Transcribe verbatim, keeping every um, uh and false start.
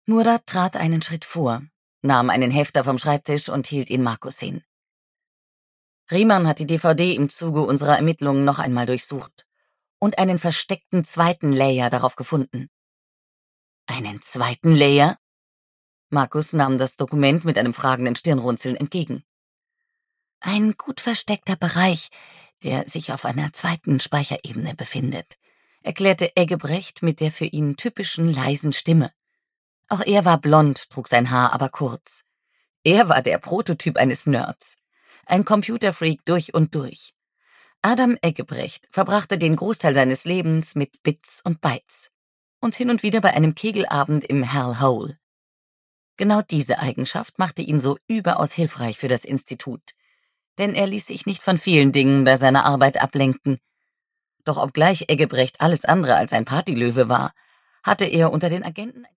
Murat trat einen Schritt vor, nahm einen Hefter vom Schreibtisch und hielt ihn Markus hin. Riemann hat die D V D im Zuge unserer Ermittlungen noch einmal durchsucht und einen versteckten zweiten Layer darauf gefunden. Einen zweiten Layer? Markus nahm das Dokument mit einem fragenden Stirnrunzeln entgegen. Ein gut versteckter Bereich, der sich auf einer zweiten Speicherebene befindet, erklärte Eggebrecht mit der für ihn typischen leisen Stimme. Auch er war blond, trug sein Haar aber kurz. Er war der Prototyp eines Nerds. Ein Computerfreak durch und durch. Adam Eggebrecht verbrachte den Großteil seines Lebens mit Bits und Bytes und hin und wieder bei einem Kegelabend im Hell Hole. Genau diese Eigenschaft machte ihn so überaus hilfreich für das Institut, denn er ließ sich nicht von vielen Dingen bei seiner Arbeit ablenken. Doch obgleich Eggebrecht alles andere als ein Partylöwe war, hatte er unter den Agenten